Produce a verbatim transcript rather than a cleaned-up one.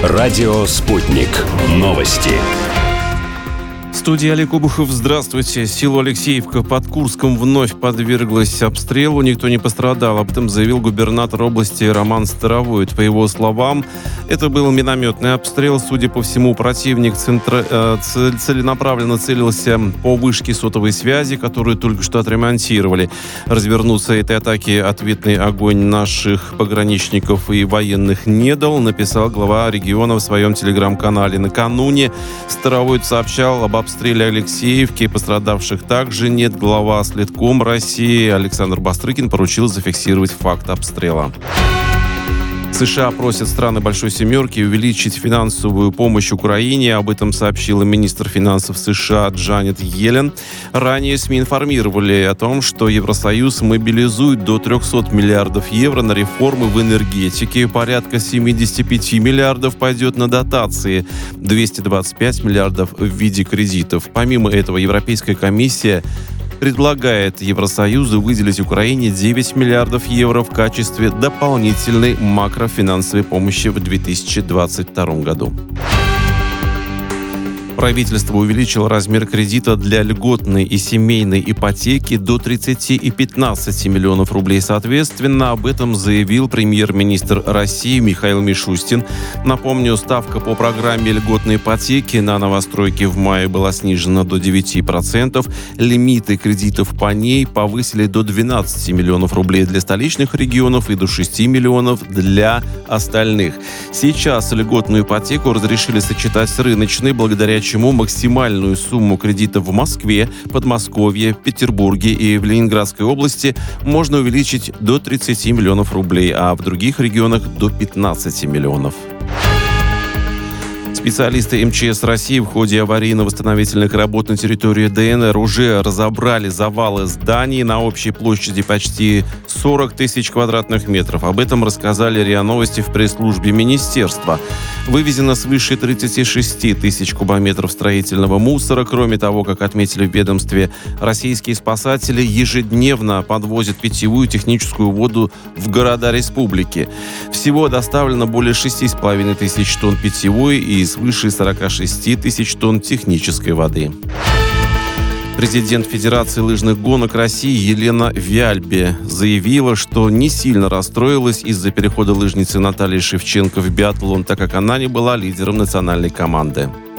Радио «Спутник». Новости. В студии Олег Обухов. Здравствуйте. Село Алексеевка под Курском вновь подверглось обстрелу. Никто не пострадал. Об этом заявил губернатор области Роман Старовойт. По его словам, это был минометный обстрел. Судя по всему, противник центра... э, целенаправленно целился по вышке сотовой связи, которую только что отремонтировали. Развернуться этой атаке ответный огонь наших пограничников и военных не дал, написал глава региона в своем телеграм-канале. Накануне Старовойт сообщал об обстреле Алексеевки. Пострадавших также нет. Глава Следком России Александр Бастрыкин поручил зафиксировать факт обстрела. США просят страны Большой Семерки увеличить финансовую помощь Украине. Об этом сообщила министр финансов США Джанет Йеллен. Ранее СМИ информировали о том, что Евросоюз мобилизует до триста миллиардов евро на реформы в энергетике. Порядка семьдесят пять миллиардов пойдет на дотации. двести двадцать пять миллиардов в виде кредитов. Помимо этого, Европейская комиссия предлагает Евросоюзу выделить Украине девять миллиардов евро в качестве дополнительной макрофинансовой помощи в две тысячи двадцать втором году. Правительство увеличило размер кредита для льготной и семейной ипотеки до тридцати и пятнадцати миллионов рублей соответственно. Об этом заявил премьер-министр России Михаил Мишустин. Напомню, ставка по программе льготной ипотеки на новостройки в мае была снижена до девяти процентов. Лимиты кредитов по ней повысили до двенадцати миллионов рублей для столичных регионов и до шести миллионов для остальных. Сейчас льготную ипотеку разрешили сочетать с рыночной, благодаря чему максимальную сумму кредитов в Москве, Подмосковье, Петербурге и в Ленинградской области можно увеличить до тридцати миллионов рублей, а в других регионах до пятнадцати миллионов. Специалисты эм че эс России в ходе аварийно-восстановительных работ на территории дэ эн эр уже разобрали завалы зданий на общей площади почти сорок тысяч квадратных метров. Об этом рассказали РИА Новости в пресс-службе министерства. Вывезено свыше тридцати шести тысяч кубометров строительного мусора. Кроме того, как отметили в ведомстве, российские спасатели ежедневно подвозят питьевую техническую воду в города республики. Всего доставлено более шести с половиной тысяч тонн питьевой и свыше сорока шести тысяч тонн технической воды. Президент Федерации лыжных гонок России Елена Вяльбе заявила, что не сильно расстроилась из-за перехода лыжницы Натальи Шевченко в биатлон, так как она не была лидером национальной команды.